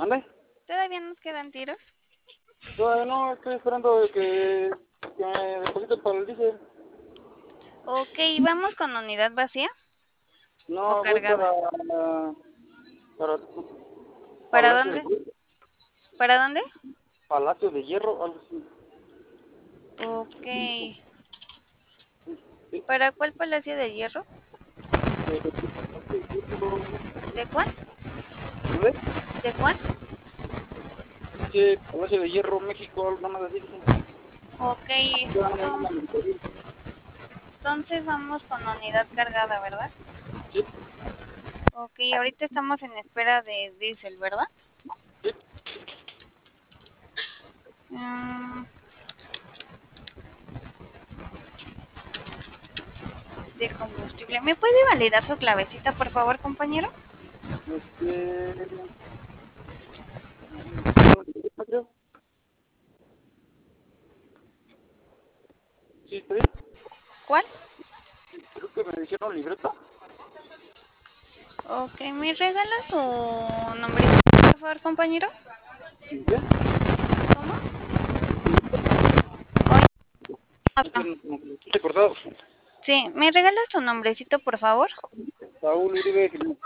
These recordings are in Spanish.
¿Ande? ¿Todavía nos quedan tiros? Todavía no, estoy esperando de que me depositen para el diésel. Ok, ¿vamos con unidad vacía o No, voy cargada? para ¿Para Palacio de dónde? Hierro, ¿Para dónde? Palacio de Hierro, algo así. Ok. Sí, ¿Para cuál Palacio de Hierro? Palacio de Hierro, ¿De cuál? ¿dónde? ¿De cuál? Dice Palacio de Hierro, México, algo más así, dice. Ok, Ya no me mandan el pedido. entonces vamos con unidad cargada, ¿verdad? Sí, Ok, ahorita estamos en espera de diésel, ¿verdad? sí, Mm, de combustible. ¿Me puede validar su clavecita, por favor, compañero? este, creo. Sí, está bien. ¿Cuál? Creo que me dijeron libreta. Ok, ¿me regala su nombrecito, por favor, compañero? ¿Bien? ¿Cómo? Es que no, he cortado. Sí, ¿me regala su nombrecito, por favor? Saúl Uribe Jiménez.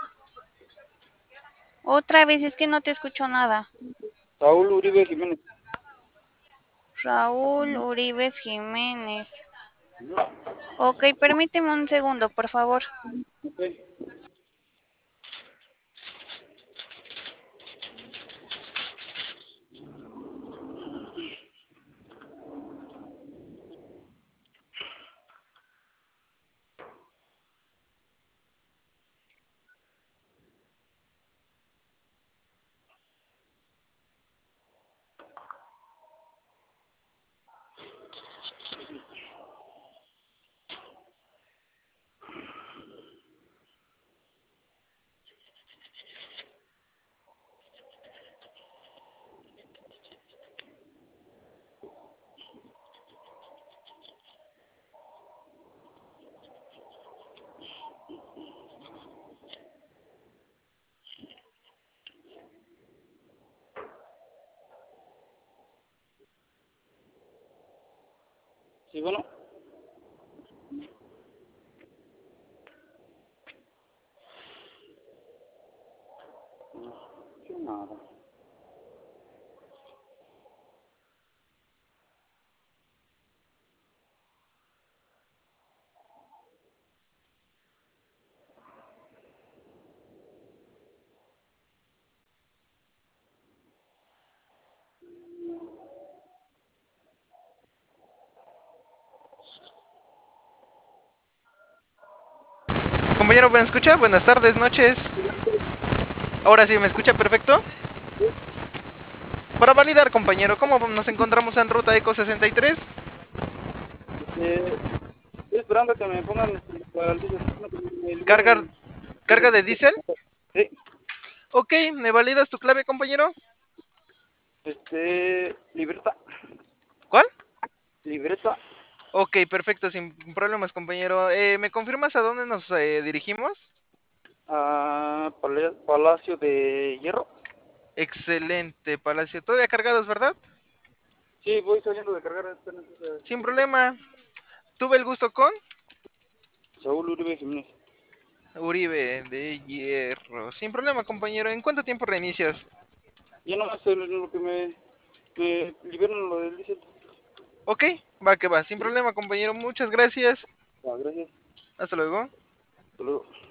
Otra vez, es que no te escucho nada. Saúl Uribe Jiménez. Raúl Uribe Jiménez. No, Ok, permíteme un segundo, por favor. ok. Sí, bueno. ¿Qué nada? Compañero, ¿me escucha? Buenas tardes, noches. Ahora sí, ¿me escucha perfecto? Para validar, compañero, ¿cómo nos encontramos en ruta Eco 63? Estoy esperando que me pongan para el diésel, que me ¿Carga, liberen carga el de diésel. diésel? Sí, Ok, ¿me validas tu clave, compañero? libreta, ¿Cuál? libreta, Ok, perfecto, sin problemas, compañero. ¿Me confirmas a dónde nos dirigimos? Palacio de Hierro. Excelente, Palacio. Todavía cargados, ¿verdad? Sí, voy saliendo de cargar apenas. Sin problema. Tuve el gusto con Saúl Uribe Jiménez. Uribe de Hierro. Sin problema, compañero. ¿En cuánto tiempo reinicias? Ya nomás lo que me liberan lo del diésel. Ok, va que va. Sin problema, compañero. Muchas gracias. Gracias. Hasta luego. Hasta luego.